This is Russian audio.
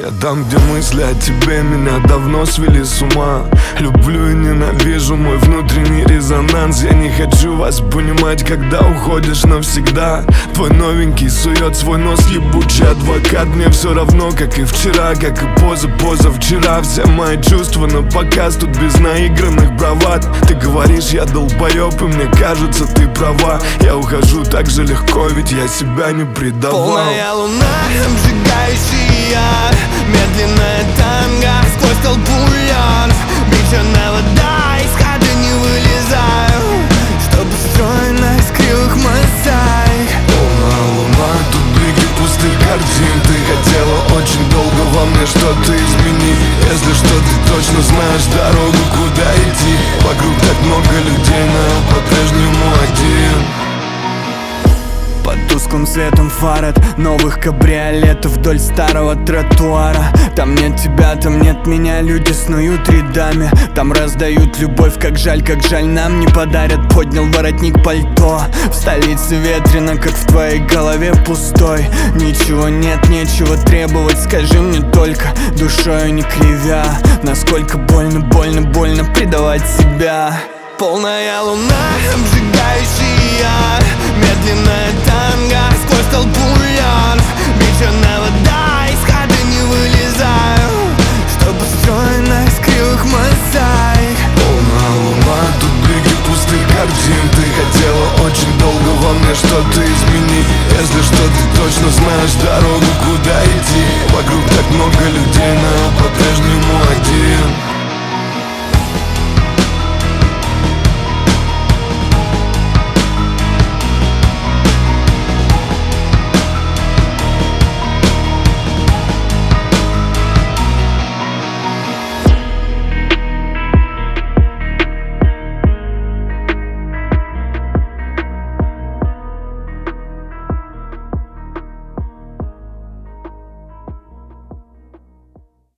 Я там, где мысли о тебе меня давно свели с ума. Люблю и ненавижу мой внутренний резонанс. Я не хочу вас понимать, когда уходишь навсегда. Твой новенький сует свой нос, ебучий адвокат. Мне все равно, как и вчера, как и позавчера. Все мои чувства на показ, тут без наигранных бравад. Ты говоришь, я долбоеб, и мне кажется, ты права. Я ухожу так же легко, ведь я себя не предавал. Полная луна, обжигающий яр, медленная танго сквозь толпу льдов. Бичная вода, из хаты не вылезаю, что построено из кривых мозаик. Полная луна, тупики пустых картин. Ты хотела очень долго во мне что-то изменить. Если что, ты точно знаешь дорогу, куда идти. Вокруг так много людей, но я по-прежнему один. Под тусклым светом фар от новых кабриолетов вдоль старого тротуара. Там нет тебя, там нет меня, люди снуют рядами. Там раздают любовь, как жаль нам не подарят. Поднял воротник пальто, в столице ветрено, как в твоей голове пустой. Ничего нет, нечего требовать, скажи мне только, душою не кривя, насколько больно предавать себя. Полная луна, обжигающий яр, медленная танго сквозь толпу льдов. Бичная вода, из хаты не вылезаю, что построено из кривых мозаик. Полная луна, тупики пустых картин. Ты хотела очень долго во мне что-то изменить. Если что, ты точно знаешь